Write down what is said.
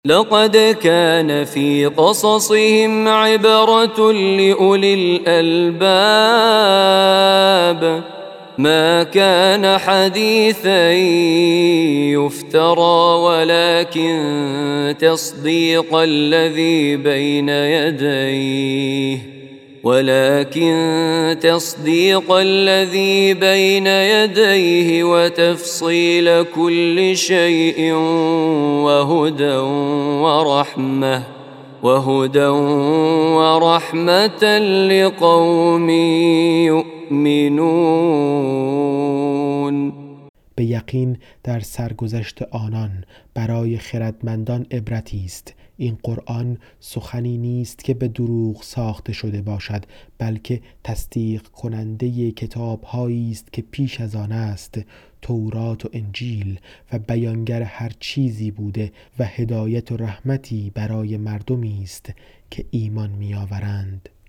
لقد كان في قصصهم عبرة لأولي الألباب ما كان حديثا يفترى ولكن تصديق الذي بين يديه وتفصيل كل شيء وهدى ورحمة لقوم يؤمنون. به یقین در سرگذشت آنان برای خردمندان عبرتی است. این قرآن سخنی نیست که به دروغ ساخته شده باشد، بلکه تصدیق کننده کتاب‌هایی است که پیش از آن است، تورات و انجیل، و بیانگر هر چیزی بوده و هدایت و رحمتی برای مردمی است که ایمان می‌آورند.